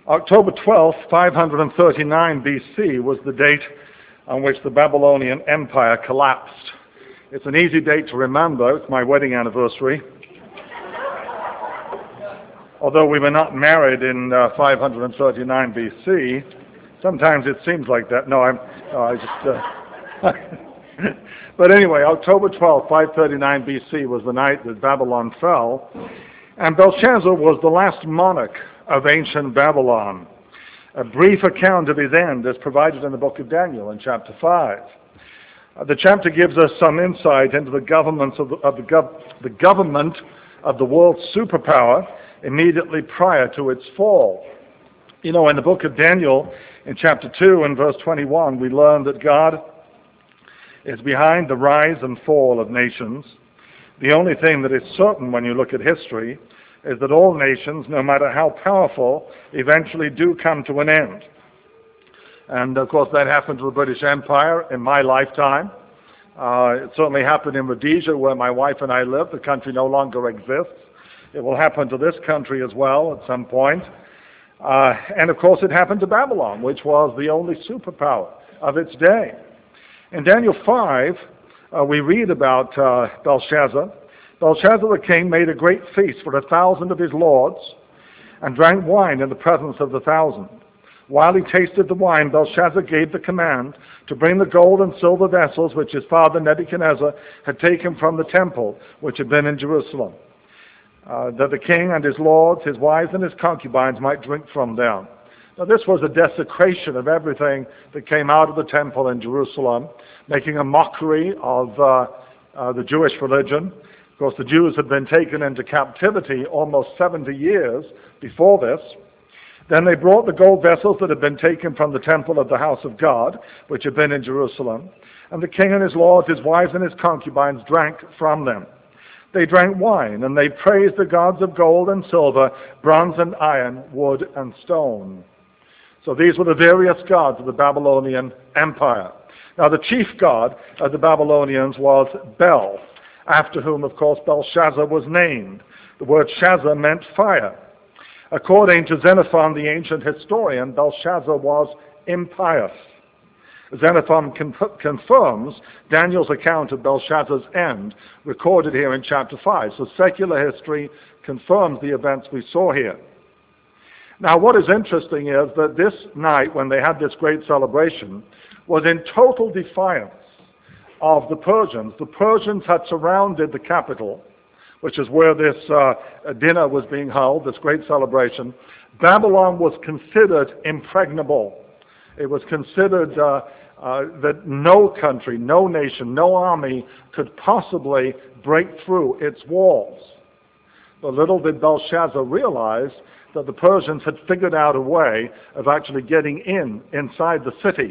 October 12th, 539 BC was the date on which the Babylonian Empire collapsed. It's an easy date to remember. It's my wedding anniversary. Although we were not married in 539 BC, sometimes it seems like that. But anyway, October 12th, 539 BC was the night that Babylon fell, and Belshazzar was the last monarch of ancient Babylon. A brief account of his end is provided in the book of Daniel in chapter 5. The chapter gives us some insight into the government of the world's superpower immediately prior to its fall. You know, in the book of Daniel, in chapter 2 and verse 21, we learn that God is behind the rise and fall of nations. The only thing that is certain when you look at history is that all nations, no matter how powerful, eventually do come to an end. And of course that happened to the British Empire in my lifetime. It certainly happened in Rhodesia, where my wife and I live. The country no longer exists. It will happen to this country as well at some point. And of course it happened to Babylon, which was the only superpower of its day. In Daniel 5, we read about Belshazzar. Belshazzar the king made a great feast for 1,000 of his lords and drank wine in the presence of the 1,000. While he tasted the wine, Belshazzar gave the command to bring the gold and silver vessels which his father Nebuchadnezzar had taken from the temple, which had been in Jerusalem, that the king and his lords, his wives and his concubines might drink from them. Now this was a desecration of everything that came out of the temple in Jerusalem, making a mockery of the Jewish religion. Of course, the Jews had been taken into captivity almost 70 years before this. Then they brought the gold vessels that had been taken from the temple of the house of God, which had been in Jerusalem, and the king and his lords, his wives and his concubines drank from them. They drank wine, and they praised the gods of gold and silver, bronze and iron, wood and stone. So these were the various gods of the Babylonian Empire. Now the chief god of the Babylonians was Bel, after whom, of course, Belshazzar was named. The word Shazzar meant fire. According to Xenophon, the ancient historian, Belshazzar was impious. Xenophon confirms Daniel's account of Belshazzar's end, recorded here in chapter 5. So secular history confirms the events we saw here. Now what is interesting is that this night, when they had this great celebration, was in total defiance of the Persians. The Persians had surrounded the capital, which is where this dinner was being held, this great celebration. Babylon was considered impregnable. It was considered that no country, no nation, no army could possibly break through its walls. But little did Belshazzar realize that the Persians had figured out a way of actually getting inside the city.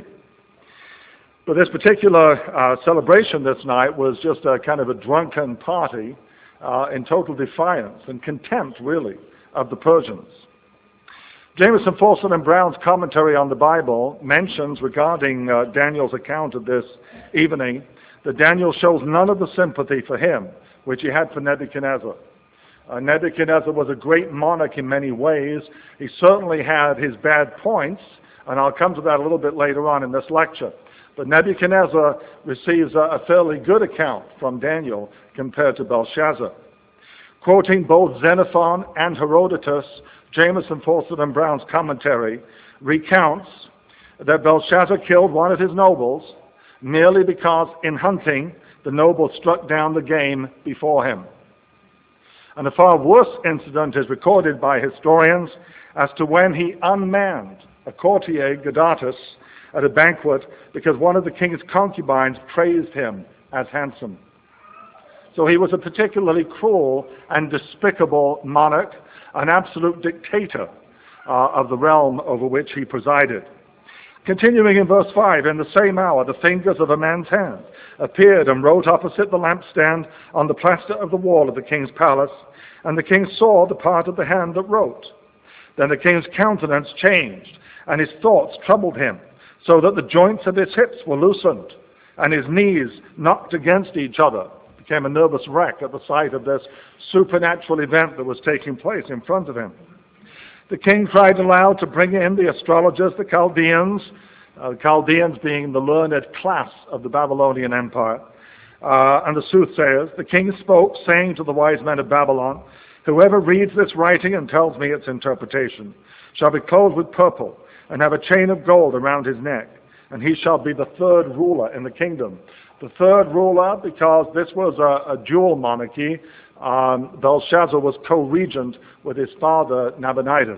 But this particular celebration this night was just a kind of a drunken party in total defiance and contempt, really, of the Persians. Jamieson, Fausset, and Brown's commentary on the Bible mentions regarding Daniel's account of this evening that Daniel shows none of the sympathy for him which he had for Nebuchadnezzar. Nebuchadnezzar was a great monarch in many ways. He certainly had his bad points, and I'll come to that a little bit later on in this lecture. But Nebuchadnezzar receives a fairly good account from Daniel compared to Belshazzar. Quoting both Xenophon and Herodotus, Jamieson, Fausset, and Brown's commentary recounts that Belshazzar killed one of his nobles merely because in hunting the noble struck down the game before him. And a far worse incident is recorded by historians as to when he unmanned a courtier, Gadatas, at a banquet because one of the king's concubines praised him as handsome. So he was a particularly cruel and despicable monarch, an absolute dictator of the realm over which he presided. Continuing in verse 5, in the same hour the fingers of a man's hand appeared and wrote opposite the lampstand on the plaster of the wall of the king's palace, and the king saw the part of the hand that wrote. Then the king's countenance changed, and his thoughts troubled him, so that the joints of his hips were loosened, and his knees knocked against each other. He became a nervous wreck at the sight of this supernatural event that was taking place in front of him. The king cried aloud to bring in the astrologers, the Chaldeans being the learned class of the Babylonian Empire, and the soothsayers. The king spoke, saying to the wise men of Babylon, "Whoever reads this writing and tells me its interpretation shall be clothed with purple and have a chain of gold around his neck, and he shall be the third ruler in the kingdom." The third ruler, because this was a dual monarchy. Belshazzar was co-regent with his father Nabonidus.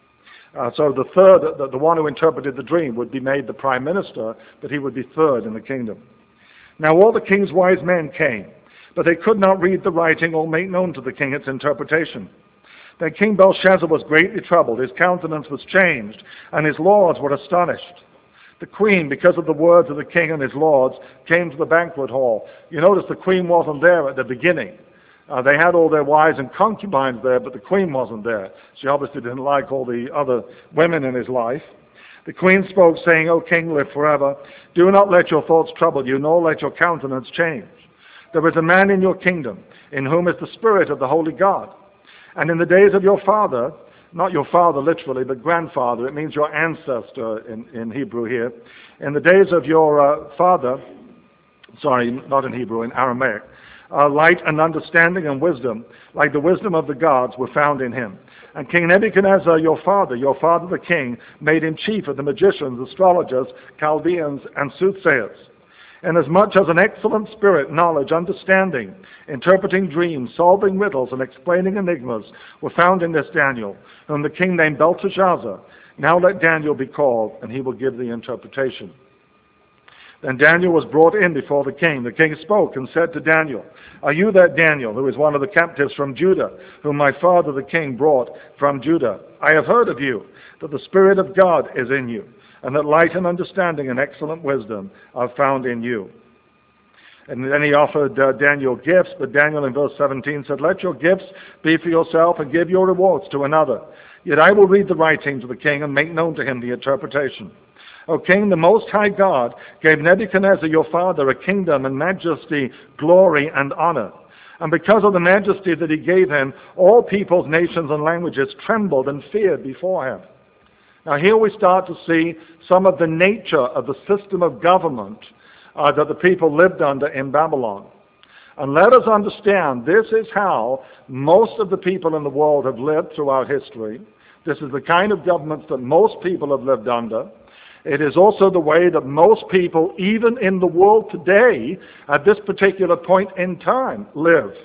So the third, the one who interpreted the dream, would be made the prime minister, but he would be third in the kingdom. Now all the king's wise men came, but they could not read the writing or make known to the king its interpretation. Then King Belshazzar was greatly troubled, his countenance was changed, and his lords were astonished. The queen, because of the words of the king and his lords, came to the banquet hall. You notice the queen wasn't there at the beginning. They had all their wives and concubines there, but the queen wasn't there. She obviously didn't like all the other women in his life. The queen spoke, saying, "O king, live forever. Do not let your thoughts trouble you, nor let your countenance change. There is a man in your kingdom, in whom is the spirit of the holy God. And in the days of your father," not your father literally, but grandfather, it means your ancestor in Hebrew here. "In the days of your father," sorry, not in Hebrew, in Aramaic, "light and understanding and wisdom, like the wisdom of the gods, were found in him. And King Nebuchadnezzar, your father the king, made him chief of the magicians, astrologers, Chaldeans, and soothsayers. Inasmuch as an excellent spirit, knowledge, understanding, interpreting dreams, solving riddles, and explaining enigmas were found in this Daniel, whom the king named Belteshazzar. Now let Daniel be called, and he will give the interpretation." Then Daniel was brought in before the king. The king spoke and said to Daniel, "Are you that Daniel, who is one of the captives from Judah, whom my father the king brought from Judah? I have heard of you, that the Spirit of God is in you, and that light and understanding and excellent wisdom are found in you." And then he offered Daniel gifts, but Daniel in verse 17 said, "Let your gifts be for yourself, and give your rewards to another. Yet I will read the writing to the king and make known to him the interpretation. O king, the Most High God gave Nebuchadnezzar your father a kingdom and majesty, glory, and honor. And because of the majesty that he gave him, all peoples, nations, and languages trembled and feared before him." Now here we start to see some of the nature of the system of government that the people lived under in Babylon. And let us understand, this is how most of the people in the world have lived throughout history. This is the kind of governments that most people have lived under. It is also the way that most people, even in the world today, at this particular point in time, live.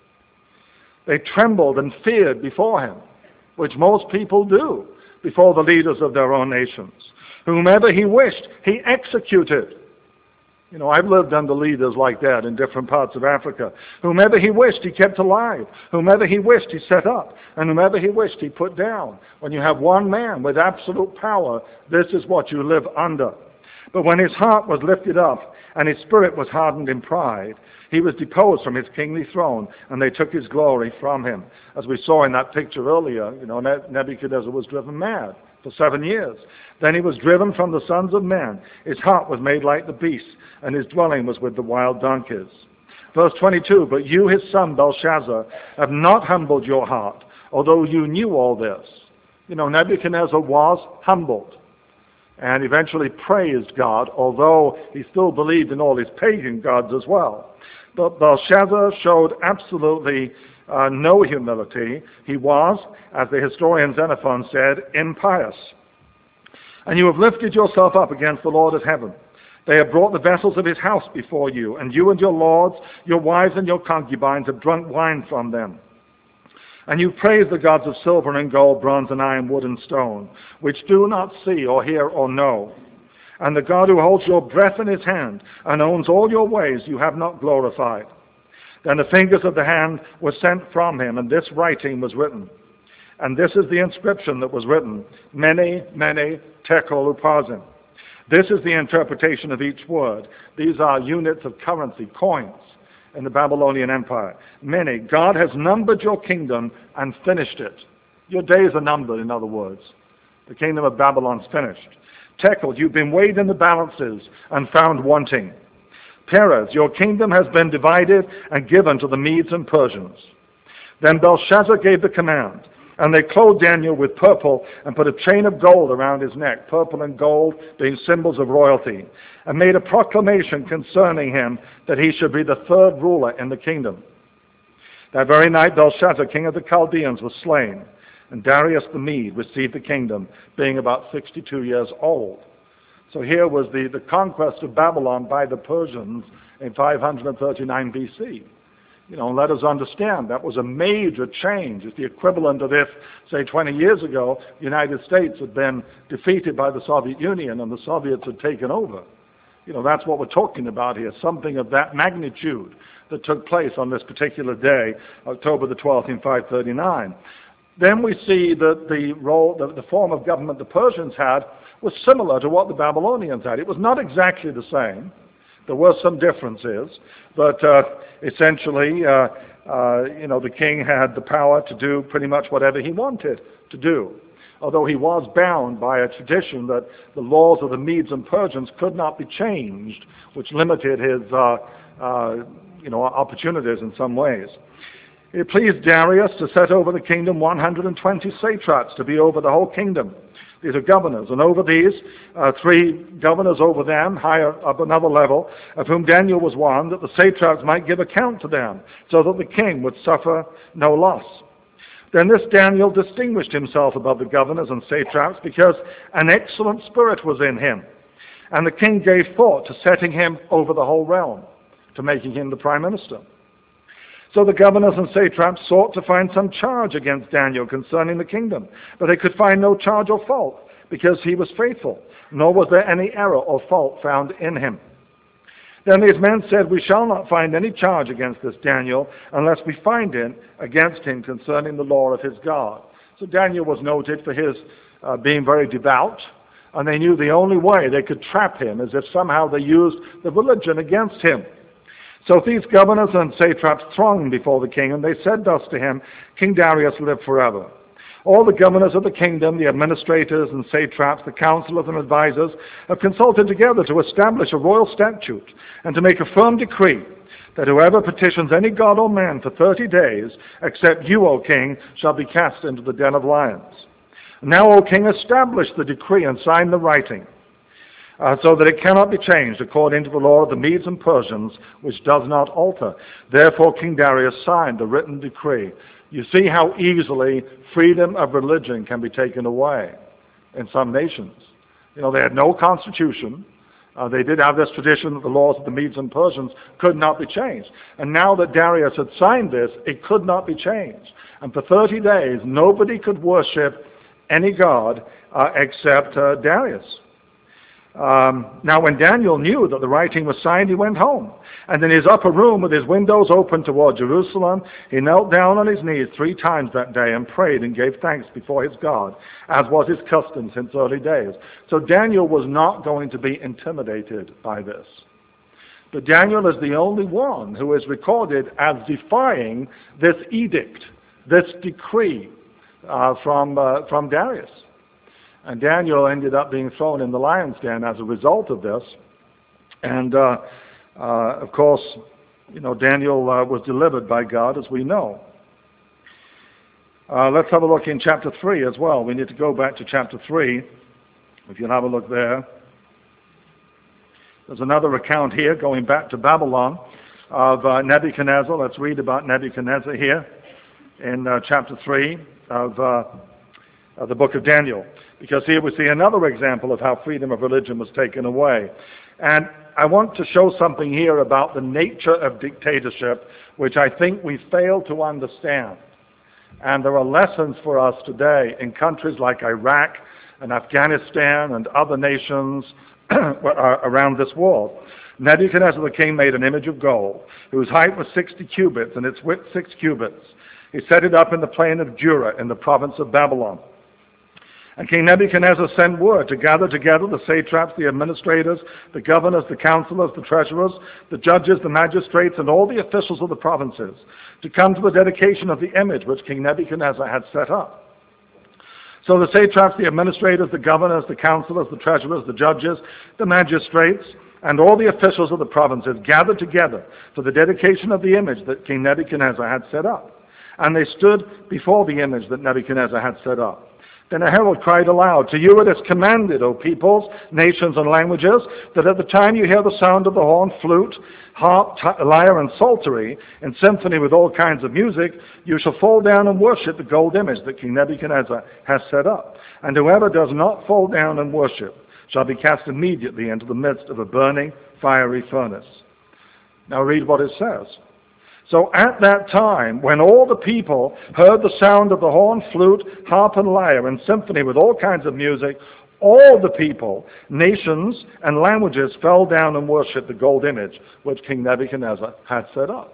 They trembled and feared before him, which most people do before the leaders of their own nations. Whomever he wished, he executed. You know, I've lived under leaders like that in different parts of Africa. Whomever he wished, he kept alive. Whomever he wished, he set up. And whomever he wished, he put down. When you have one man with absolute power, this is what you live under. But when his heart was lifted up and his spirit was hardened in pride, he was deposed from his kingly throne, and they took his glory from him. As we saw in that picture earlier, you know, Nebuchadnezzar was driven mad for 7 years. Then he was driven from the sons of men. His heart was made like the beasts, and his dwelling was with the wild donkeys. Verse 22, "But you, his son Belshazzar, have not humbled your heart, although you knew all this." You know, Nebuchadnezzar was humbled and eventually praised God, although he still believed in all his pagan gods as well. But Belshazzar showed absolutely no humility. He was, as the historian Xenophon said, impious. "And you have lifted yourself up against the Lord of heaven. They have brought the vessels of his house before you, and you and your lords, your wives and your concubines have drunk wine from them. And you praise the gods of silver and gold, bronze and iron, wood and stone, which do not see or hear or know. And the God who holds your breath in his hand and owns all your ways you have not glorified. Then the fingers of the hand were sent from him, and this writing was written. And this is the inscription that was written, Mene, Mene, Tekel, Upharsin. This is the interpretation of each word. These are units of currency, coins, in the Babylonian Empire. Mene, God has numbered your kingdom and finished it. Your days are numbered, in other words. The kingdom of Babylon's finished. Tekel, you've been weighed in the balances and found wanting. Peres, your kingdom has been divided and given to the Medes and Persians. Then Belshazzar gave the command, And they clothed Daniel with purple and put a chain of gold around his neck, purple and gold being symbols of royalty, and made a proclamation concerning him that he should be the third ruler in the kingdom. That very night Belshazzar, king of the Chaldeans, was slain, and Darius the Mede received the kingdom, being about 62 years old. So here was the conquest of Babylon by the Persians in 539 BC. Let us understand that was a major change. It's the equivalent of if, say, 20 years ago, the United States had been defeated by the Soviet Union and the Soviets had taken over. That's what we're talking about here, something of that magnitude that took place on this particular day, October the 12th in 539. Then we see that the form of government the Persians had was similar to what the Babylonians had. It was not exactly the same. There were some differences, but essentially, the king had the power to do pretty much whatever he wanted to do, although he was bound by a tradition that the laws of the Medes and Persians could not be changed, which limited his opportunities in some ways. It pleased Darius to set over the kingdom 120 satraps to be over the whole kingdom. These are governors, and over these, 3 governors over them, higher up another level, of whom Daniel was one, that the satraps might give account to them, so that the king would suffer no loss. Then this Daniel distinguished himself above the governors and satraps because an excellent spirit was in him, and the king gave thought to setting him over the whole realm, to making him the prime minister. So the governors and satraps sought to find some charge against Daniel concerning the kingdom, but they could find no charge or fault, because he was faithful, nor was there any error or fault found in him. Then these men said, "We shall not find any charge against this Daniel, unless we find it against him concerning the law of his God." So Daniel was noted for his being very devout, and they knew the only way they could trap him is if somehow they used the religion against him. So these governors and satraps thronged before the king, and they said thus to him, "King Darius live forever. All the governors of the kingdom, the administrators and satraps, the counselors and advisors, have consulted together to establish a royal statute and to make a firm decree that whoever petitions any god or man for 30 days, except you, O king, shall be cast into the den of lions. Now, O king, establish the decree and sign the writing, so that it cannot be changed according to the law of the Medes and Persians, which does not alter." Therefore King Darius signed the written decree. You see how easily freedom of religion can be taken away in some nations. They had no constitution. They did have this tradition that the laws of the Medes and Persians could not be changed. And now that Darius had signed this, it could not be changed. And for 30 days, nobody could worship any god except Darius. Now when Daniel knew that the writing was signed, he went home. And in his upper room with his windows open toward Jerusalem, he knelt down on his knees 3 times that day and prayed and gave thanks before his God, as was his custom since early days. So Daniel was not going to be intimidated by this. But Daniel is the only one who is recorded as defying this edict, this decree from Darius. And Daniel ended up being thrown in the lion's den as a result of this. And, of course, Daniel was delivered by God, as we know. Let's have a look in chapter 3 as well. We need to go back to chapter 3, if you'll have a look there. There's another account here, going back to Babylon, of Nebuchadnezzar. Let's read about Nebuchadnezzar here in chapter 3 of the book of Daniel. Because here we see another example of how freedom of religion was taken away. And I want to show something here about the nature of dictatorship, which I think we fail to understand. And there are lessons for us today in countries like Iraq and Afghanistan and other nations around this world. Nebuchadnezzar the king made an image of gold, whose height was 60 cubits and its width 6 cubits. He set it up in the plain of Dura in the province of Babylon. And King Nebuchadnezzar sent word to gather together the satraps, the administrators, the governors, the counselors, the treasurers, the judges, the magistrates, and all the officials of the provinces to come to the dedication of the image which King Nebuchadnezzar had set up. So the satraps, the administrators, the governors, the counselors, the treasurers, the judges, the magistrates, and all the officials of the provinces gathered together for the dedication of the image that King Nebuchadnezzar had set up. and they stood before the image that Nebuchadnezzar had set up. Then a herald cried aloud, "To you it is commanded, O peoples, nations, and languages, that at the time you hear the sound of the horn, flute, harp, lyre, and psaltery, and symphony with all kinds of music, you shall fall down and worship the gold image that King Nebuchadnezzar has set up. And whoever does not fall down and worship shall be cast immediately into the midst of a burning, fiery furnace." Now read what it says. "So at that time, when all the people heard the sound of the horn, flute, harp, and lyre, and symphony with all kinds of music, all the people, nations, and languages fell down and worshipped the gold image which King Nebuchadnezzar had set up."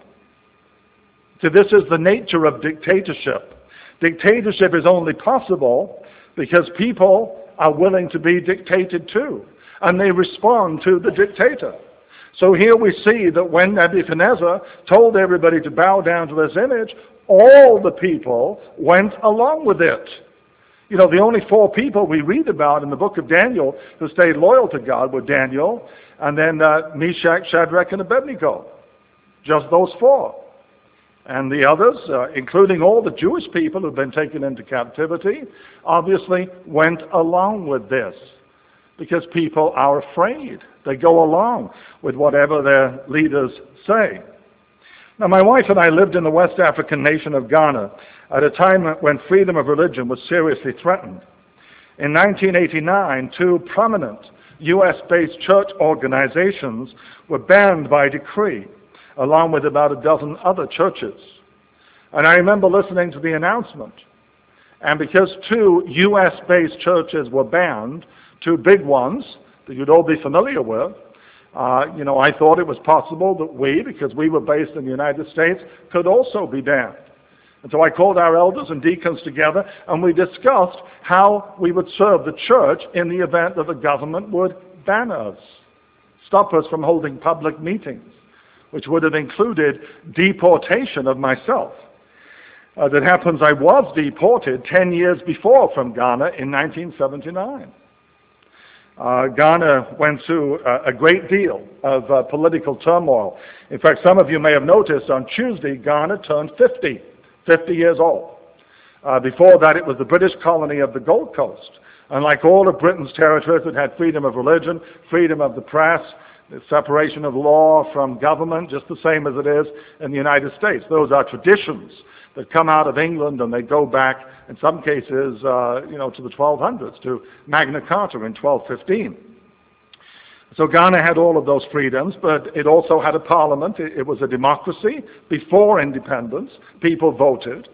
So this is the nature of dictatorship. Dictatorship is only possible because people are willing to be dictated to, and they respond to the dictator. So here we see that when Nebuchadnezzar told everybody to bow down to this image, all the people went along with it. You know, the only 4 people we read about in the book of Daniel who stayed loyal to God were Daniel, and then Meshach, Shadrach, and Abednego. Just those 4. And the others, including all the Jewish people who've been taken into captivity, obviously went along with this because people are afraid. They go along with whatever their leaders say. Now, my wife and I lived in the West African nation of Ghana at a time when freedom of religion was seriously threatened. In 1989, 2 prominent U.S.-based church organizations were banned by decree, along with about a dozen other churches. And I remember listening to the announcement. And because 2 U.S.-based churches were banned, 2 big ones that you'd all be familiar with, I thought it was possible that we, because we were based in the United States, could also be banned. And so I called our elders and deacons together, and we discussed how we would serve the church in the event that the government would ban us, stop us from holding public meetings, which would have included deportation of myself. As it happens, I was deported 10 years before from Ghana in 1979. Ghana went through a great deal of political turmoil. In fact, some of you may have noticed on Tuesday, Ghana turned 50 years old. Before that, it was the British colony of the Gold Coast. And like all of Britain's territories, it had freedom of religion, freedom of the press, the separation of law from government, just the same as it is in the United States. Those are traditions that come out of England, and they go back, in some cases, to the 1200s, to Magna Carta in 1215. So Ghana had all of those freedoms, but it also had a parliament. It was a democracy. Before independence, people voted.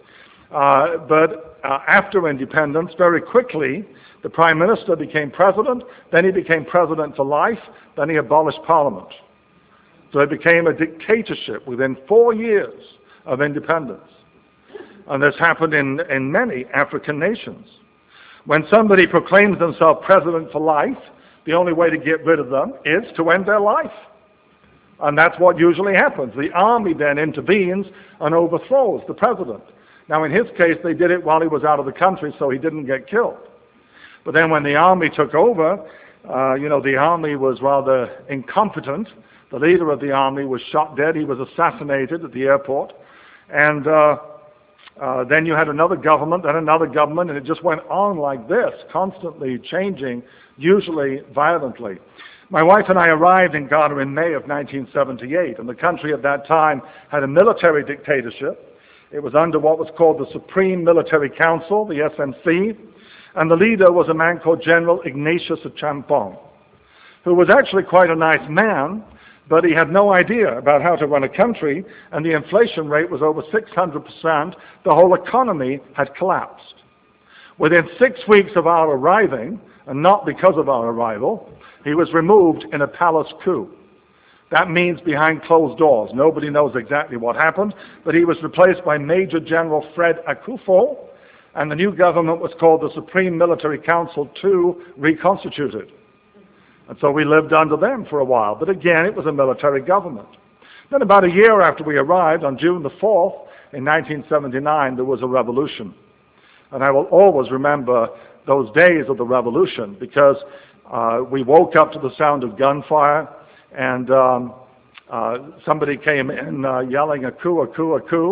But after independence, very quickly, the prime minister became president, then he became president for life, then he abolished parliament. So it became a dictatorship within 4 years of independence. And this happened in many African nations. When somebody proclaims themselves president for life, the only way to get rid of them is to end their life. And that's what usually happens. The army then intervenes and overthrows the president. Now, in his case, they did it while he was out of the country, so he didn't get killed. But then when the army took over, the army was rather incompetent. The leader of the army was shot dead. He was assassinated at the airport. And then you had another government, then another government, and it just went on like this, constantly changing, usually violently. My wife and I arrived in Ghana in May of 1978, and the country at that time had a military dictatorship. It was under what was called the Supreme Military Council, the SMC, and the leader was a man called General Ignatius Achampong, who was actually quite a nice man, but he had no idea about how to run a country, and the inflation rate was over 600%. The whole economy had collapsed. Within 6 weeks of our arriving, and not because of our arrival, he was removed in a palace coup. That means behind closed doors. Nobody knows exactly what happened, but he was replaced by Major General Fred Akufo, and the new government was called the Supreme Military Council II Reconstituted. And so we lived under them for a while. But again, it was a military government. Then about a year after we arrived, on June the 4th, in 1979, there was a revolution. And I will always remember those days of the revolution because we woke up to the sound of gunfire, and somebody came in yelling, "A coup, a coup, a coup."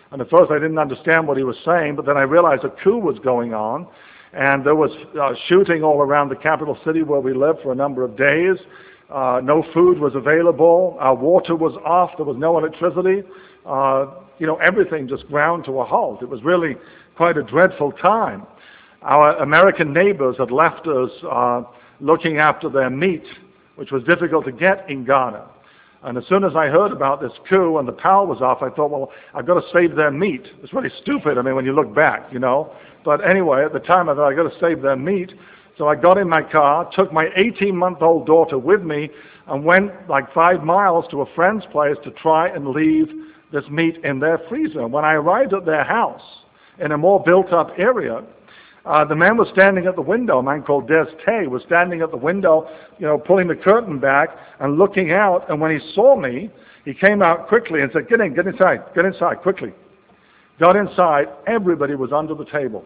And at first I didn't understand what he was saying, but then I realized a coup was going on, and there was shooting all around the capital city where we lived for a number of days. No food was available. Our water was off. There was no electricity. Everything just ground to a halt. It was really quite a dreadful time. Our American neighbors had left us looking after their meat, which was difficult to get in Ghana. And as soon as I heard about this coup and the power was off, I thought, well, I've got to save their meat. It's really stupid, when you look back, But anyway, at the time, I thought, I've got to save their meat. So I got in my car, took my 18-month-old daughter with me, and went like 5 miles to a friend's place to try and leave this meat in their freezer. When I arrived at their house, in a more built-up area, the man was standing at the window. A man called Des Tay was standing at the window, pulling the curtain back and looking out. And when he saw me, he came out quickly and said, get inside, quickly. Got inside. Everybody was under the table.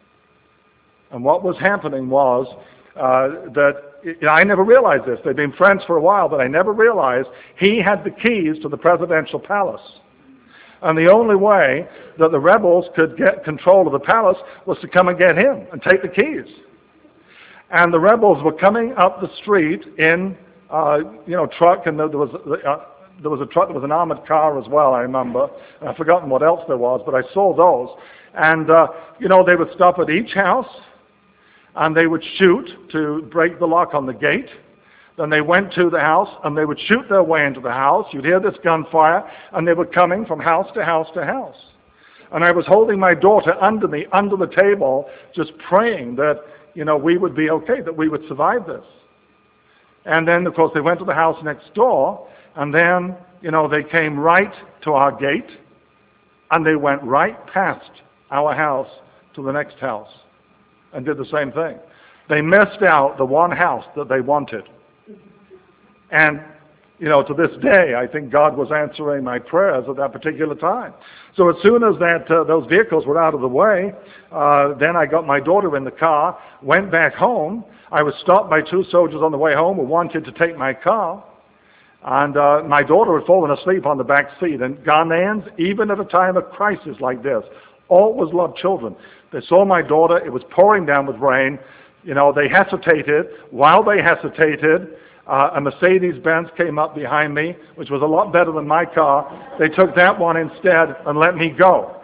And what was happening was that I never realized this. They'd been friends for a while, but I never realized he had the keys to the presidential palace. And the only way that the rebels could get control of the palace was to come and get him and take the keys. And the rebels were coming up the street in, truck, and there was a truck, there was an armored car as well, I remember. And I've forgotten what else there was, but I saw those. And, they would stop at each house, and they would shoot to break the lock on the gate. Then they went to the house, and they would shoot their way into the house. You'd hear this gunfire, and they were coming from house to house to house. And I was holding my daughter under me, under the table, just praying that, we would be okay, that we would survive this. And then, of course, they went to the house next door, and then, they came right to our gate, and they went right past our house to the next house and did the same thing. They missed out the one house that they wanted. And, to this day, I think God was answering my prayers at that particular time. So as soon as those vehicles were out of the way, then I got my daughter in the car, went back home. I was stopped by 2 soldiers on the way home who wanted to take my car. And my daughter had fallen asleep on the back seat. And Ghanaians, even at a time of crisis like this, always love children. They saw my daughter. It was pouring down with rain. They hesitated. While they hesitated, a Mercedes-Benz came up behind me, which was a lot better than my car. They took that one instead and let me go.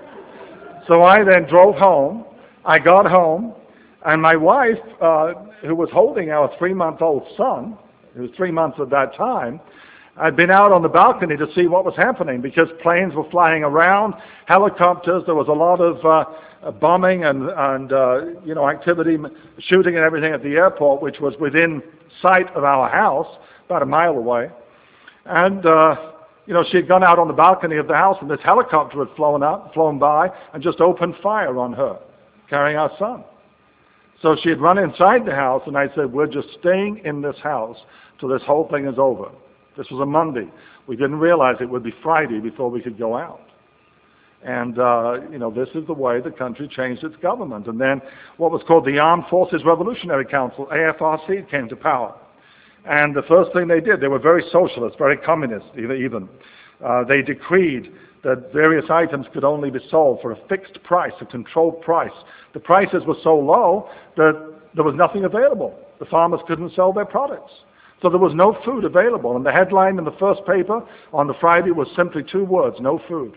So I then drove home. I got home, and my wife, who was holding our 3-month-old son, who was 3 months at that time, I'd been out on the balcony to see what was happening because planes were flying around, helicopters. There was a lot of bombing and activity, shooting and everything at the airport, which was within sight of our house, about a mile away. And she had gone out on the balcony of the house, and this helicopter had flown by, and just opened fire on her, carrying our son. So she had run inside the house, and I said, we're just staying in this house till this whole thing is over. This was a Monday. We didn't realize it would be Friday before we could go out. And, this is the way the country changed its government. And then what was called the Armed Forces Revolutionary Council, AFRC, came to power. And the first thing they did, they were very socialist, very communist even. They decreed that various items could only be sold for a fixed price, a controlled price. The prices were so low that there was nothing available. The farmers couldn't sell their products. So there was no food available. And the headline in the first paper on the Friday was simply 2 words, no food.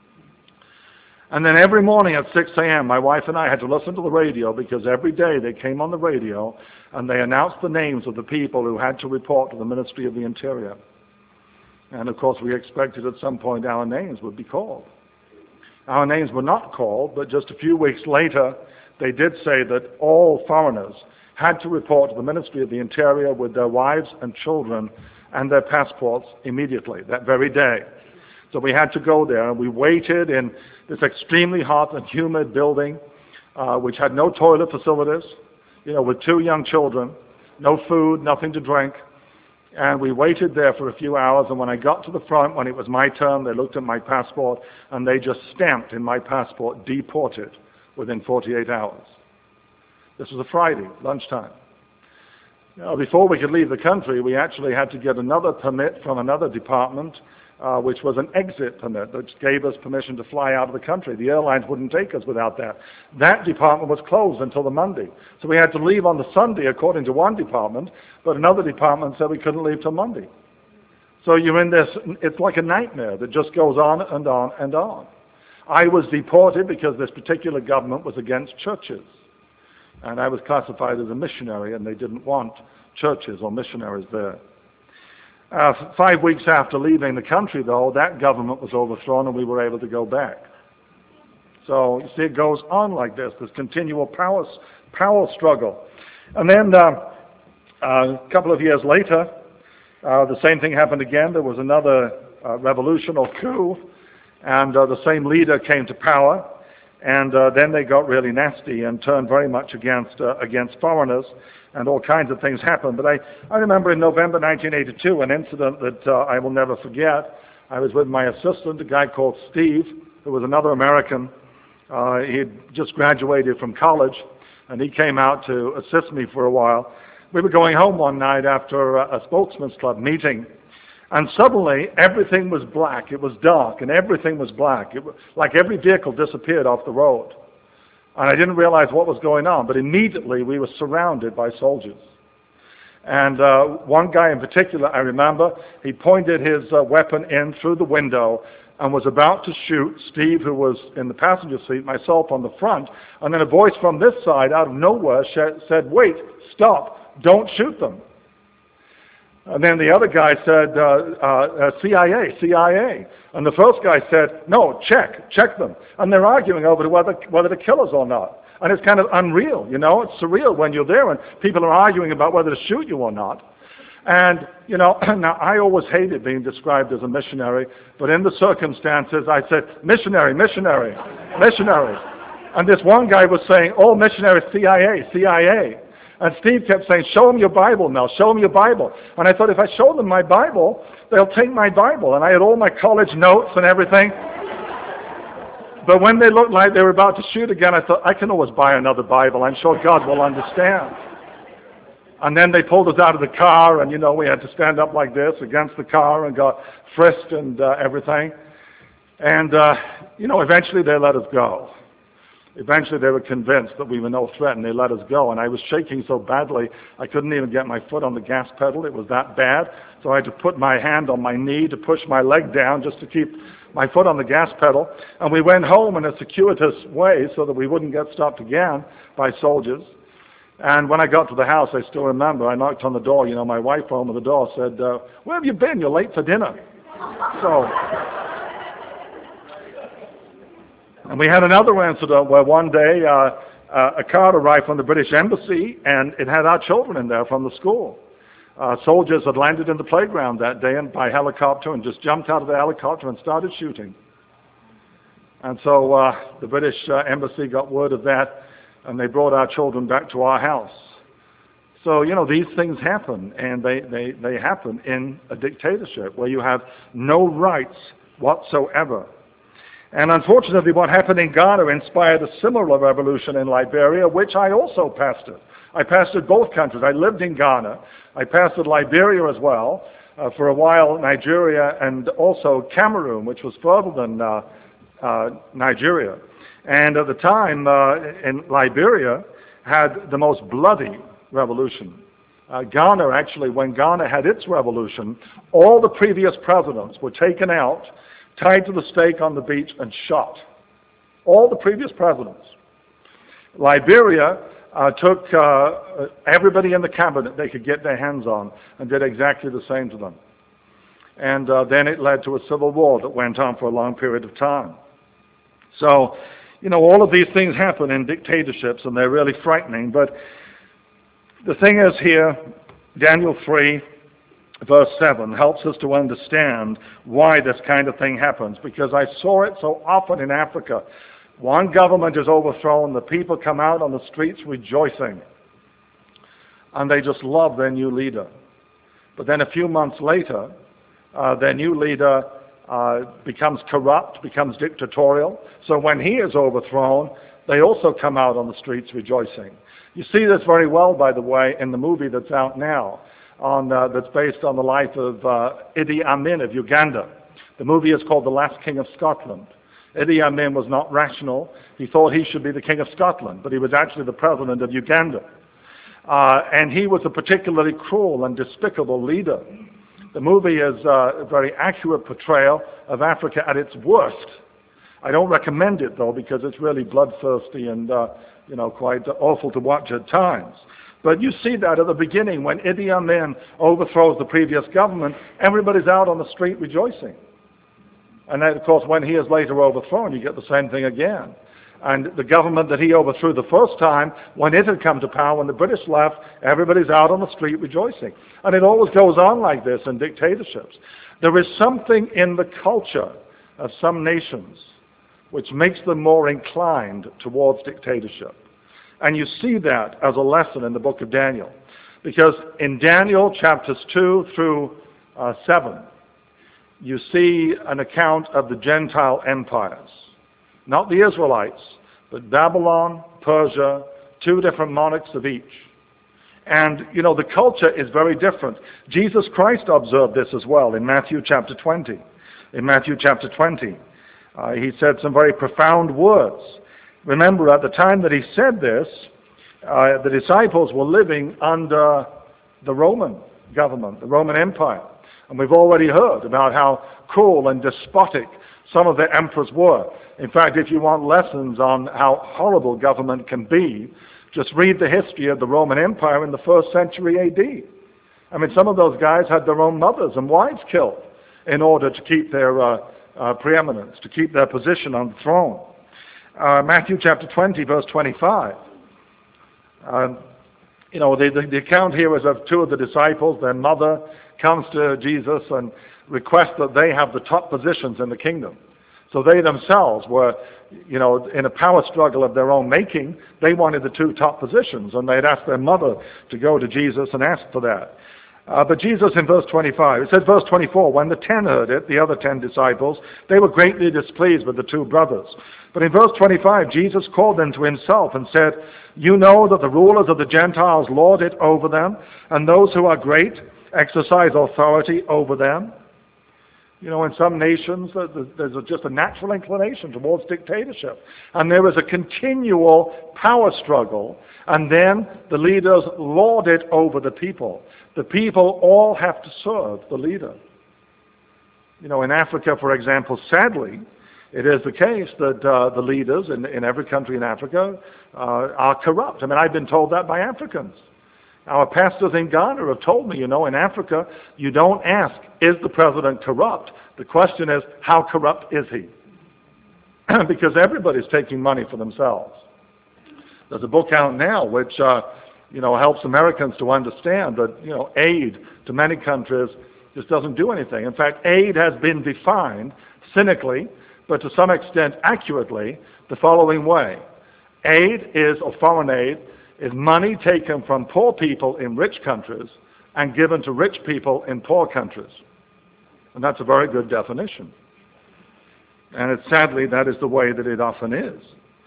And then every morning at 6 a.m., my wife and I had to listen to the radio because every day they came on the radio and they announced the names of the people who had to report to the Ministry of the Interior. And of course we expected at some point our names would be called. Our names were not called, but just a few weeks later they did say that all foreigners had to report to the Ministry of the Interior with their wives and children and their passports immediately, that very day. So we had to go there, and we waited in this extremely hot and humid building, which had no toilet facilities, with 2 young children, no food, nothing to drink. And we waited there for a few hours, and when I got to the front, when it was my turn, they looked at my passport, and they just stamped in my passport, deported, within 48 hours. This was a Friday, lunchtime. Before we could leave the country, we actually had to get another permit from another department, which was an exit permit that gave us permission to fly out of the country. The airlines wouldn't take us without that. That department was closed until the Monday. So we had to leave on the Sunday according to one department, but another department said we couldn't leave till Monday. So you're in this, it's like a nightmare that just goes on and on and on. I was deported because this particular government was against churches. And I was classified as a missionary, and they didn't want churches or missionaries there. 5 weeks after leaving the country, though, that government was overthrown and we were able to go back. So, you see, it goes on like this continual power struggle. And then a couple of years later, the same thing happened again. There was another revolution or coup, and the same leader came to power. And then they got really nasty and turned very much against foreigners, and all kinds of things happened. But I remember in November 1982 an incident that I will never forget. I was with my assistant, a guy called Steve, who was another American. He had just graduated from college, and he came out to assist me for a while. We were going home one night after a spokesman's club meeting, and suddenly, everything was black. It was dark, and everything was black. Like every vehicle disappeared off the road. And I didn't realize what was going on, but immediately we were surrounded by soldiers. And one guy in particular, I remember, he pointed his weapon in through the window and was about to shoot Steve, who was in the passenger seat, myself on the front. And then a voice from this side, out of nowhere, said, "Wait, stop, don't shoot them." And then the other guy said, CIA. And the first guy said, "No, check them." And they're arguing over whether to kill us or not. And it's kind of unreal, you know. It's surreal when you're there and people are arguing about whether to shoot you or not. And, you know, now I always hated being described as a missionary, but in the circumstances I said, missionary. And this one guy was saying, "Oh, missionary, CIA. And Steve kept saying, "Show them your Bible, Mel, show them your Bible." And I thought, if I show them my Bible, they'll take my Bible. And I had all my college notes and everything. But when they looked like they were about to shoot again, I thought, I can always buy another Bible. I'm sure God will understand. And then they pulled us out of the car, and, you know, we had to stand up like this against the car and got frisked and everything. And, you know, eventually they let us go. Eventually they were convinced that we were no threat, and they let us go. And I was shaking so badly I couldn't even get my foot on the gas pedal. It was that bad. So I had to put my hand on my knee to push my leg down just to keep my foot on the gas pedal. And we went home in a circuitous way so that we wouldn't get stopped again by soldiers. And when I got to the house, I still remember, I knocked on the door. You know, my wife opened the door, said, "Where have you been? You're late for dinner." So... And we had another incident where one day a car arrived from the British Embassy, and it had our children in there from the school. Soldiers had landed in the playground that day and by helicopter and just jumped out of the helicopter and started shooting. And so the British Embassy got word of that, and they brought our children back to our house. So, you know, these things happen, and they happen in a dictatorship where you have no rights whatsoever. And unfortunately, what happened in Ghana inspired a similar revolution in Liberia, which I also pastored. I pastored both countries. I lived in Ghana. I pastored Liberia as well. For a while, Nigeria, and also Cameroon, which was further than Nigeria. And at the time, in Liberia, had the most bloody revolution. Ghana, actually, when Ghana had its revolution, all the previous presidents were taken out, tied to the stake on the beach, and shot. All the previous presidents. Liberia took everybody in the cabinet they could get their hands on and did exactly the same to them. And then it led to a civil war that went on for a long period of time. So, you know, all of these things happen in dictatorships, and they're really frightening. But the thing is here, Daniel 3, Verse 7 helps us to understand why this kind of thing happens, because I saw it so often in Africa. One government is overthrown, the people come out on the streets rejoicing, and they just love their new leader. But then a few months later, their new leader becomes corrupt, becomes dictatorial. So when he is overthrown, they also come out on the streets rejoicing. You see this very well, by the way, in the movie that's out now. That's based on the life of Idi Amin of Uganda. The movie is called The Last King of Scotland. Idi Amin was not rational. He thought he should be the King of Scotland, but he was actually the president of Uganda. And he was a particularly cruel and despicable leader. The movie is a very accurate portrayal of Africa at its worst. I don't recommend it, though, because it's really bloodthirsty and quite awful to watch at times. But you see that at the beginning, when Idi Amin overthrows the previous government, everybody's out on the street rejoicing. And then, of course, when he is later overthrown, you get the same thing again. And the government that he overthrew the first time, when it had come to power, when the British left, everybody's out on the street rejoicing. And it always goes on like this in dictatorships. There is something in the culture of some nations which makes them more inclined towards dictatorship. And you see that as a lesson in the book of Daniel. Because in Daniel chapters 2 through 7, you see an account of the Gentile empires. Not the Israelites, but Babylon, Persia, two different monarchs of each. And, the culture is very different. Jesus Christ observed this as well in Matthew chapter 20. In Matthew chapter 20, he said some very profound words. Remember, at the time that he said this, the disciples were living under the Roman government, the Roman Empire. And we've already heard about how cruel and despotic some of the emperors were. In fact, if you want lessons on how horrible government can be, just read the history of the Roman Empire in the 1st century A.D. I mean, some of those guys had their own mothers and wives killed in order to keep their preeminence, to keep their position on the throne. Matthew chapter 20, verse 25. The account here is of two of the disciples. Their mother comes to Jesus and requests that they have the top positions in the kingdom. So they themselves were, in a power struggle of their own making. They wanted the two top positions, and they'd asked their mother to go to Jesus and ask for that. But Jesus in verse 25, it says verse 24, when the 10 heard it, the other 10 disciples, they were greatly displeased with the two brothers. But in verse 25, Jesus called them to himself and said, you know that the rulers of the Gentiles lord it over them, and those who are great exercise authority over them. In some nations, there's just a natural inclination towards dictatorship. And there is a continual power struggle. And then the leaders lord it over the people. The people all have to serve the leader. In Africa, for example, sadly, it is the case that the leaders in every country in Africa are corrupt. I mean, I've been told that by Africans. Our pastors in Ghana have told me, in Africa, you don't ask, is the president corrupt? The question is, how corrupt is he? Because everybody's taking money for themselves. There's a book out now which, helps Americans to understand that, aid to many countries just doesn't do anything. In fact, aid has been defined cynically, but to some extent accurately, the following way. Aid or foreign aid, is money taken from poor people in rich countries and given to rich people in poor countries. And that's a very good definition. And sadly, that is the way that it often is.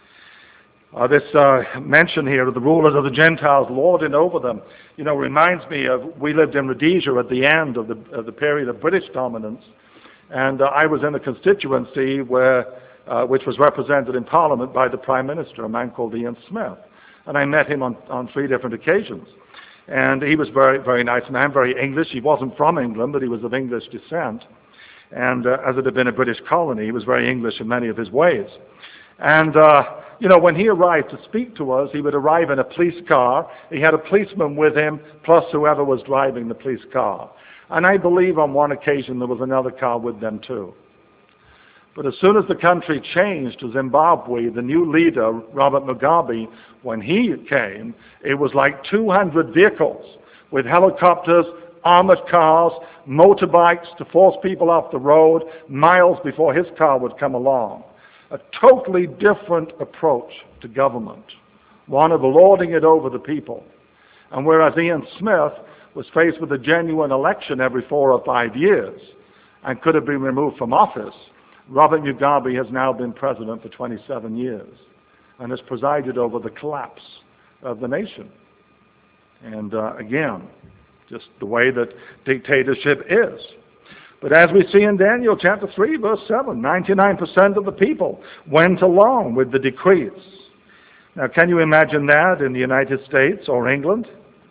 This mention here of the rulers of the Gentiles lording over them, reminds me of, we lived in Rhodesia at the end of the period of British dominance. And I was in a constituency which was represented in Parliament by the Prime Minister, a man called Ian Smith. And I met him on 3 different occasions. And he was very, very nice man, very English. He wasn't from England, but he was of English descent. And as it had been a British colony, he was very English in many of his ways. And, when he arrived to speak to us, he would arrive in a police car. He had a policeman with him, plus whoever was driving the police car. And I believe on one occasion there was another car with them too. But as soon as the country changed to Zimbabwe, the new leader, Robert Mugabe, when he came, it was like 200 vehicles with helicopters, armored cars, motorbikes to force people off the road miles before his car would come along. A totally different approach to government, one of lording it over the people. And whereas Ian Smith was faced with a genuine election every 4 or 5 years and could have been removed from office, Robert Mugabe has now been president for 27 years and has presided over the collapse of the nation. And again, just the way that dictatorship is. But as we see in Daniel chapter 3, verse 7, 99% of the people went along with the decrees. Now, can you imagine that in the United States or England?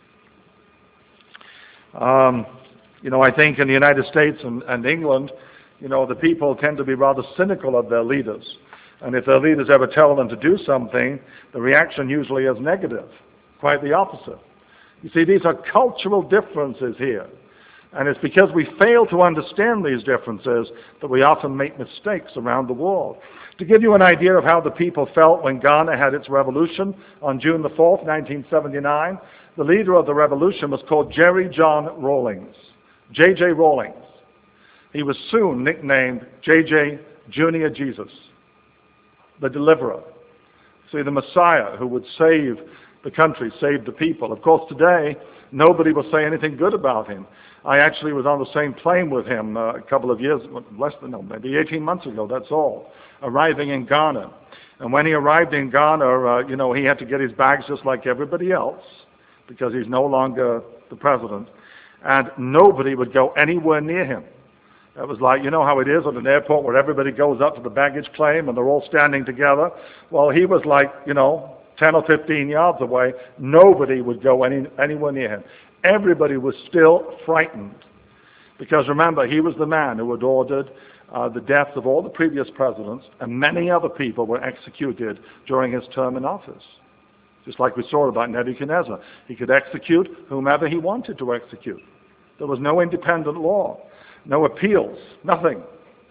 I think in the United States and England, the people tend to be rather cynical of their leaders. And if their leaders ever tell them to do something, the reaction usually is negative, quite the opposite. You see, these are cultural differences here. And it's because we fail to understand these differences that we often make mistakes around the world. To give you an idea of how the people felt when Ghana had its revolution on June the 4th, 1979, the leader of the revolution was called Jerry John Rawlings, J.J. Rawlings. He was soon nicknamed J.J. Junior Jesus, the deliverer. See, the Messiah who would save the country, save the people. Of course, today, nobody will say anything good about him. I actually was on the same plane with him a couple of years, maybe 18 months ago, that's all, arriving in Ghana. And when he arrived in Ghana, he had to get his bags just like everybody else because he's no longer the president. And nobody would go anywhere near him. It was like, you know how it is at an airport where everybody goes up to the baggage claim and they're all standing together? Well, he was like, 10 or 15 yards away. Nobody would go anywhere near him. Everybody was still frightened because remember, he was the man who had ordered the deaths of all the previous presidents, and many other people were executed during his term in office. Just like we saw about Nebuchadnezzar. He could execute whomever he wanted to execute. There was no independent law, no appeals, nothing.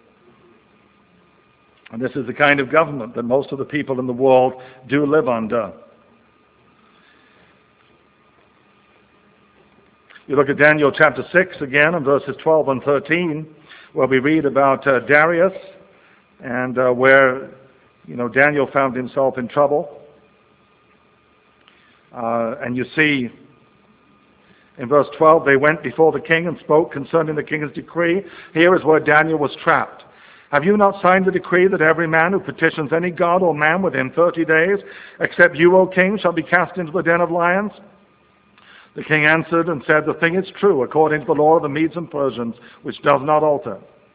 And this is the kind of government that most of the people in the world do live under. You look at Daniel chapter 6 again, and verses 12 and 13, where we read about Darius, and where, Daniel found himself in trouble. And you see, in verse 12, they went before the king and spoke concerning the king's decree. Here is where Daniel was trapped. Have you not signed the decree that every man who petitions any god or man within 30 days, except you, O king, shall be cast into the den of lions? The king answered and said, the thing is true, according to the law of the Medes and Persians, which does not alter.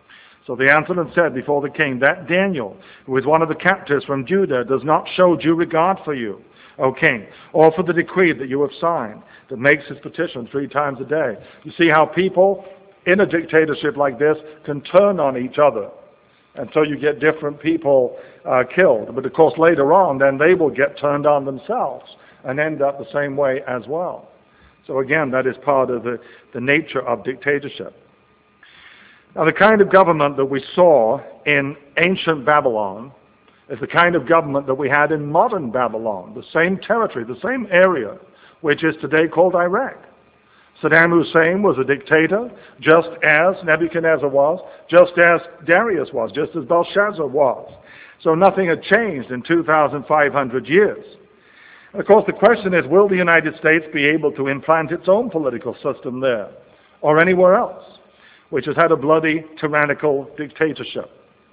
So they answered and said before the king, that Daniel, who is one of the captives from Judah, does not show due regard for you, O king, or for the decree that you have signed, that makes his petition 3 times a day. You see how people in a dictatorship like this can turn on each other. And so you get different people killed. But of course later on, then they will get turned on themselves and end up the same way as well. So again, that is part of the nature of dictatorship. Now the kind of government that we saw in ancient Babylon is the kind of government that we had in modern Babylon, the same territory, the same area, which is today called Iraq. Saddam Hussein was a dictator, just as Nebuchadnezzar was, just as Darius was, just as Belshazzar was. So nothing had changed in 2,500 years. And of course, the question is, will the United States be able to implant its own political system there, or anywhere else, which has had a bloody, tyrannical dictatorship?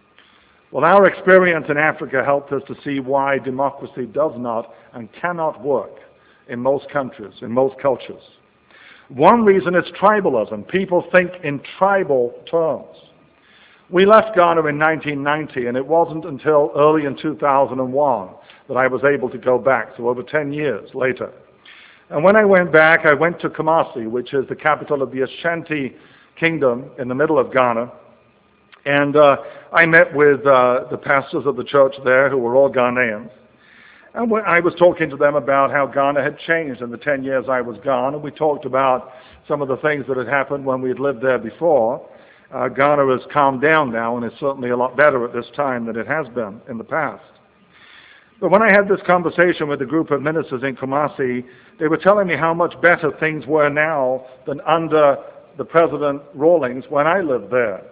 Well, our experience in Africa helped us to see why democracy does not and cannot work in most countries, in most cultures. One reason is tribalism. People think in tribal terms. We left Ghana in 1990, and it wasn't until early in 2001 that I was able to go back, so over 10 years later. And when I went back, I went to Kumasi, which is the capital of the Ashanti Kingdom in the middle of Ghana. And I met with the pastors of the church there, who were all Ghanaians. And I was talking to them about how Ghana had changed in the 10 years I was gone, and we talked about some of the things that had happened when we had lived there before. Ghana has calmed down now and is certainly a lot better at this time than it has been in the past. But when I had this conversation with a group of ministers in Kumasi, they were telling me how much better things were now than under the President Rawlings when I lived there.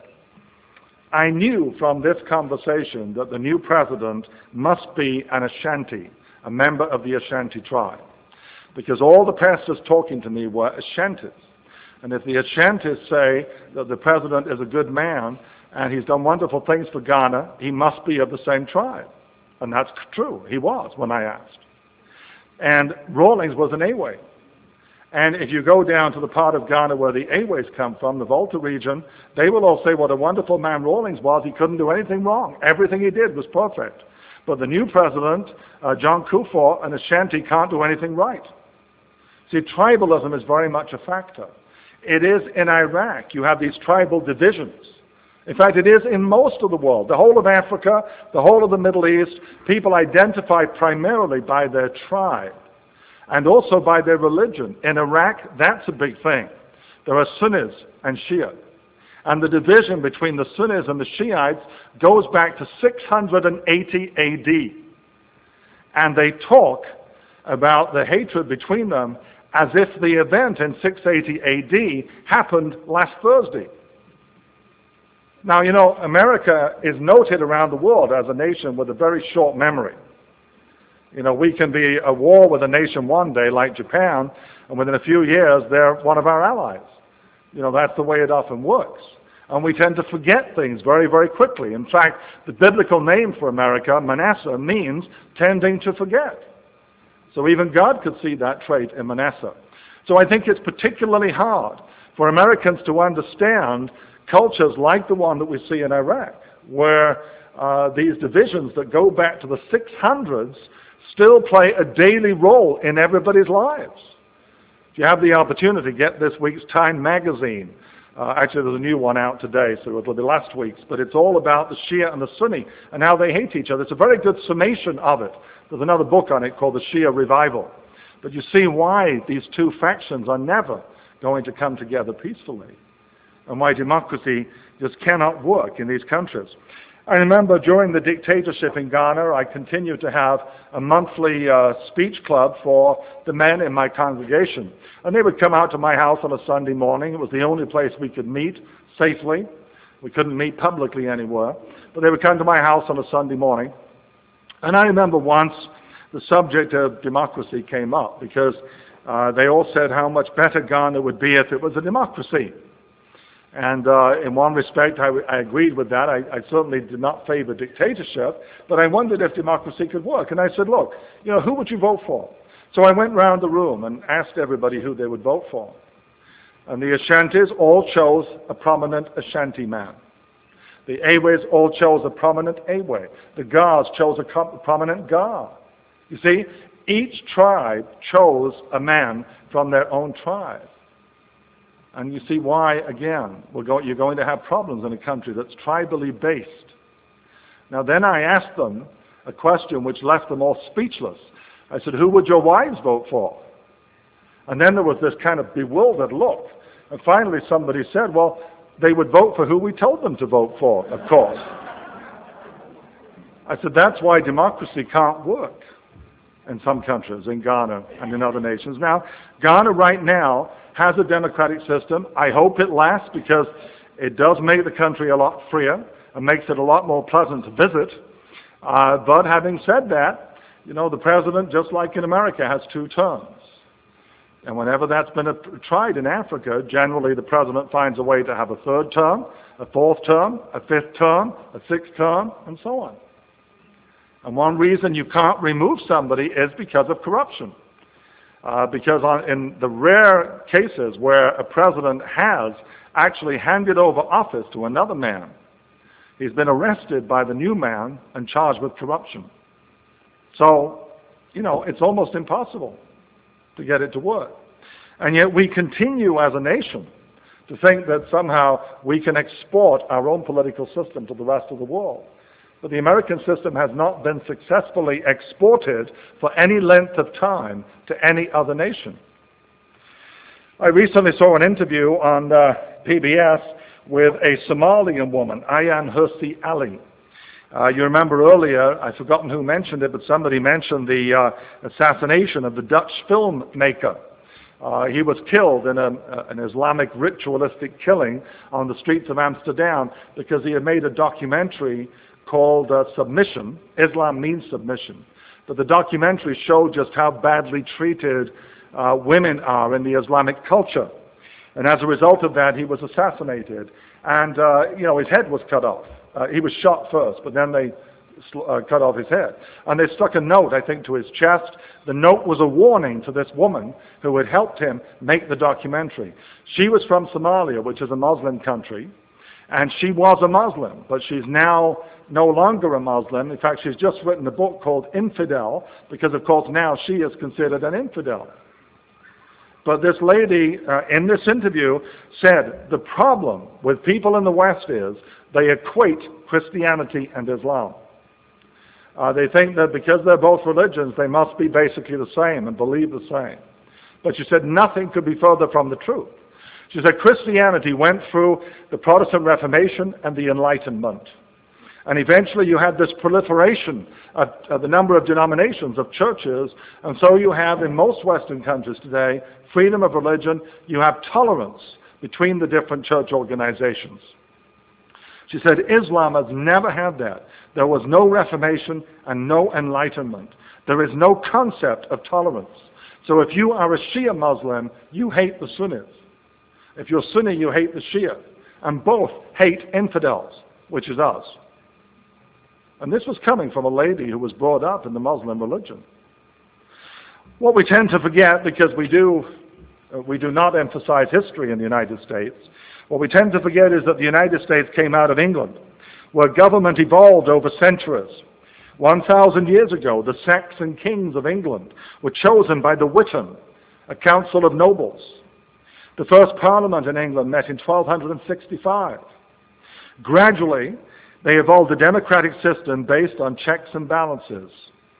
I knew from this conversation that the new president must be an Ashanti, a member of the Ashanti tribe, because all the pastors talking to me were Ashantis. And if the Ashantis say that the president is a good man and he's done wonderful things for Ghana, he must be of the same tribe. And that's true. He was when I asked. And Rawlings was an Awe. And if you go down to the part of Ghana where the Aways come from, the Volta region, they will all say what a wonderful man Rawlings was. He couldn't do anything wrong. Everything he did was perfect. But the new president, John Kufuor, an Ashanti, can't do anything right. See, tribalism is very much a factor. It is in Iraq. You have these tribal divisions. In fact, it is in most of the world. The whole of Africa, the whole of the Middle East, people identify primarily by their tribe and also by their religion. In Iraq, that's a big thing. There are Sunnis and Shia. And the division between the Sunnis and the Shiites goes back to 680 AD. And they talk about the hatred between them as if the event in 680 AD happened last Thursday. Now, you know, America is noted around the world as a nation with a very short memory. You know, we can be at war with a nation one day, like Japan, and within a few years, they're one of our allies. You know, that's the way it often works. And we tend to forget things very, very quickly. In fact, the biblical name for America, Manasseh, means tending to forget. So even God could see that trait in Manasseh. So I think it's particularly hard for Americans to understand cultures like the one that we see in Iraq, where these divisions that go back to the 600s still play a daily role in everybody's lives. If you have the opportunity, get this week's Time magazine. Actually, there's a new one out today, so it'll be last week's, but it's all about the Shia and the Sunni and how they hate each other. It's a very good summation of it. There's another book on it called The Shia Revival. But you see why these two factions are never going to come together peacefully, and why democracy just cannot work in these countries. I remember during the dictatorship in Ghana, I continued to have a monthly speech club for the men in my congregation. And they would come out to my house on a Sunday morning. It was the only place we could meet safely. We couldn't meet publicly anywhere. But they would come to my house on a Sunday morning. And I remember once the subject of democracy came up because they all said how much better Ghana would be if it was a democracy. And in one respect, I agreed with that. I certainly did not favor dictatorship, but I wondered if democracy could work. And I said, look, you know, who would you vote for? So I went round the room and asked everybody who they would vote for. And the Ashantis all chose a prominent Ashanti man. The Aways all chose a prominent Away. The Gars chose a prominent Gar. You see, each tribe chose a man from their own tribe. And you see why, again, you're going to have problems in a country that's tribally based. Now then I asked them a question which left them all speechless. I said, who would your wives vote for? And then there was this kind of bewildered look. And finally somebody said, well, they would vote for who we told them to vote for, of course. I said, that's why democracy can't work in some countries, in Ghana and in other nations. Now, Ghana right now has a democratic system. I hope it lasts because it does make the country a lot freer and makes it a lot more pleasant to visit. But having said that, you know, the president, just like in America, has 2 terms. And whenever that's been tried in Africa, generally the president finds a way to have a 3rd term, a 4th term, a 5th term, a 6th term, and so on. And one reason you can't remove somebody is because of corruption. Because in the rare cases where a president has actually handed over office to another man, he's been arrested by the new man and charged with corruption. So, you know, it's almost impossible to get it to work. And yet we continue as a nation to think that somehow we can export our own political system to the rest of the world. But the American system has not been successfully exported for any length of time to any other nation. I recently saw an interview on PBS with a Somalian woman, Ayaan Hirsi Ali. You remember earlier, I've forgotten who mentioned it, but somebody mentioned the assassination of the Dutch filmmaker. He was killed in an Islamic ritualistic killing on the streets of Amsterdam because he had made a documentary called Submission. Islam Means Submission. But the documentary showed just how badly treated women are in the Islamic culture. And as a result of that, he was assassinated. And, you know, his head was cut off. He was shot first, but then they cut off his head. And they stuck a note, I think, to his chest. The note was a warning to this woman who had helped him make the documentary. She was from Somalia, which is a Muslim country, and she was a Muslim, but she's now no longer a Muslim. In fact, she's just written a book called Infidel, because, of course, now she is considered an infidel. But this lady, in this interview, said the problem with people in the West is they equate Christianity and Islam. They think that because they're both religions, they must be basically the same and believe the same. But she said nothing could be further from the truth. She said Christianity went through the Protestant Reformation and the Enlightenment. And eventually you had this proliferation of the number of denominations, of churches, and so you have in most Western countries today freedom of religion, you have tolerance between the different church organizations. She said Islam has never had that. There was no Reformation and no Enlightenment. There is no concept of tolerance. So if you are a Shia Muslim, you hate the Sunnis. If you're Sunni, you hate the Shia. And both hate infidels, which is us. And this was coming from a lady who was brought up in the Muslim religion. What we tend to forget, because we do not emphasize history in the United States, what we tend to forget is that the United States came out of England, where government evolved over centuries. 1,000 years ago, the Saxon kings of England were chosen by the Witan, a council of nobles. The first parliament in England met in 1265. Gradually, they evolved a democratic system based on checks and balances.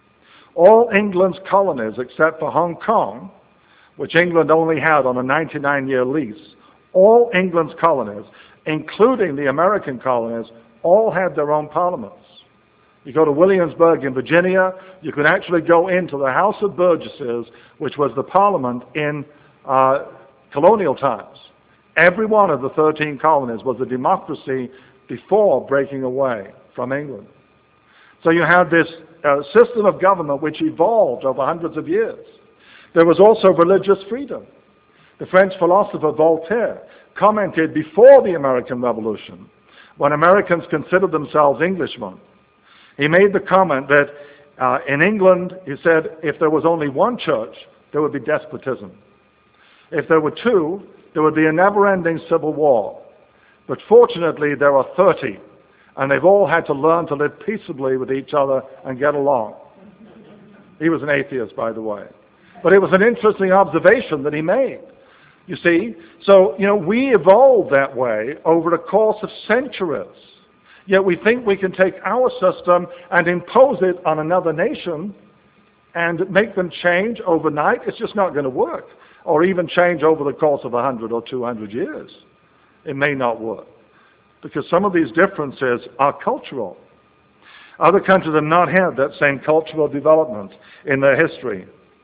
All England's colonies, except for Hong Kong, which England only had on a 99-year lease, all England's colonies, including the American colonies, all had their own parliaments. You go to Williamsburg in Virginia, you could actually go into the House of Burgesses, which was the parliament in colonial times. Every one of the 13 colonies was a democracy before breaking away from England. So you had this system of government which evolved over hundreds of years. There was also religious freedom. The French philosopher Voltaire commented before the American Revolution, when Americans considered themselves Englishmen. He made the comment that in England, he said, if there was only one church, there would be despotism. If there were two, there would be a never-ending civil war. But fortunately, there are 30, and they've all had to learn to live peaceably with each other and get along. He was an atheist, by the way. But it was an interesting observation that he made. You see, so, we evolved that way over the course of centuries. Yet we think we can take our system and impose it on another nation and make them change overnight. It's just not going to work. Or even change over the course of 100 or 200 years. It may not work. Because some of these differences are cultural. Other countries have not had that same cultural development in their history.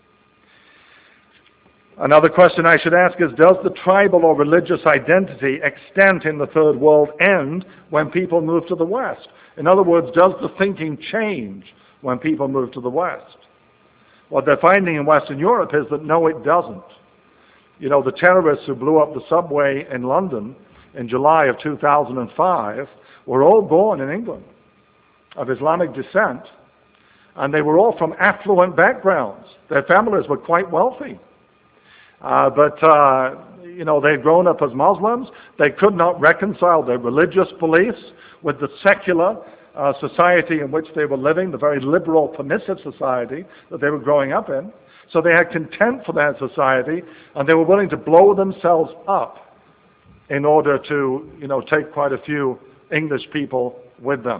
Another question I should ask is, does the tribal or religious identity extent in the Third World end when people move to the West? In other words, does the thinking change when people move to the West? What they're finding in Western Europe is that no, it doesn't. The terrorists who blew up the subway in London in July of 2005 were all born in England, of Islamic descent, and they were all from affluent backgrounds. Their families were quite wealthy. But they'd grown up as Muslims. They could not reconcile their religious beliefs with the secular society in which they were living, the very liberal, permissive society that they were growing up in. So they had contempt for that society, and they were willing to blow themselves up in order to, take quite a few English people with them.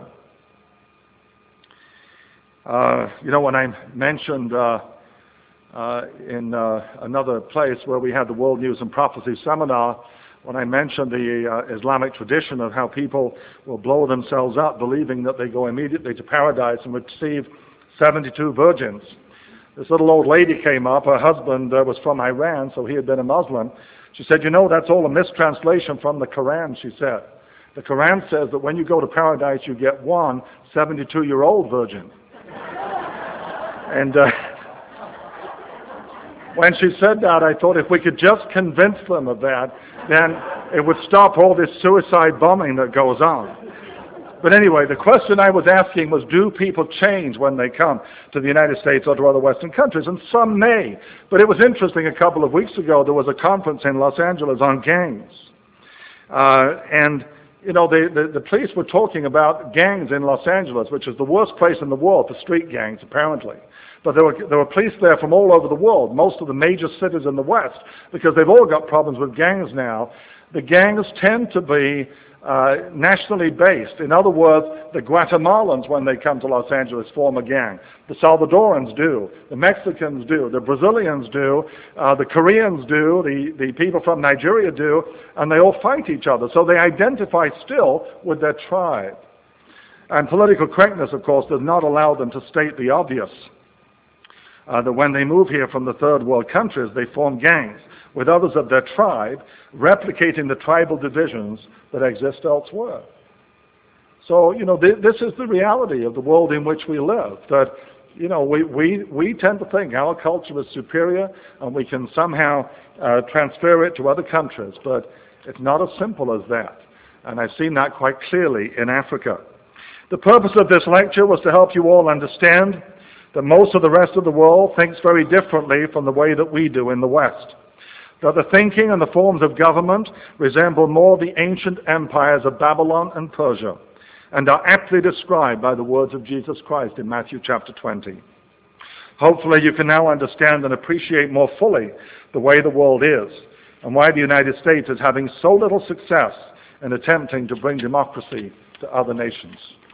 When I mentioned in another place where we had the World News and Prophecy seminar, when I mentioned the Islamic tradition of how people will blow themselves up believing that they go immediately to paradise and receive 72 virgins. This little old lady came up. Her husband was from Iran, so he had been a Muslim. She said, that's all a mistranslation from the Quran, she said. The Quran says that when you go to paradise, you get one 72-year-old virgin. And when she said that, I thought if we could just convince them of that, then it would stop all this suicide bombing that goes on. But anyway, the question I was asking was, do people change when they come to the United States or to other Western countries? And some may. But it was interesting, a couple of weeks ago, there was a conference in Los Angeles on gangs. And you know, the police were talking about gangs in Los Angeles, which is the worst place in the world for street gangs, apparently. But there were police there from all over the world, most of the major cities in the West, because they've all got problems with gangs now. The gangs tend to be nationally based. In other words, the Guatemalans, when they come to Los Angeles, form a gang. The Salvadorans do. The Mexicans do. The Brazilians do. The Koreans do. The people from Nigeria do. And they all fight each other. So they identify still with their tribe. And political correctness, of course, does not allow them to state the obvious. That when they move here from the third world countries, they form gangs with others of their tribe, replicating the tribal divisions that exist elsewhere. So, you know, this is the reality of the world in which we live, that, you know, we tend to think our culture is superior and we can somehow transfer it to other countries, but it's not as simple as that. And I've seen that quite clearly in Africa. The purpose of this lecture was to help you all understand that most of the rest of the world thinks very differently from the way that we do in the West. That the thinking and the forms of government resemble more the ancient empires of Babylon and Persia, and are aptly described by the words of Jesus Christ in Matthew chapter 20. Hopefully you can now understand and appreciate more fully the way the world is, and why the United States is having so little success in attempting to bring democracy to other nations.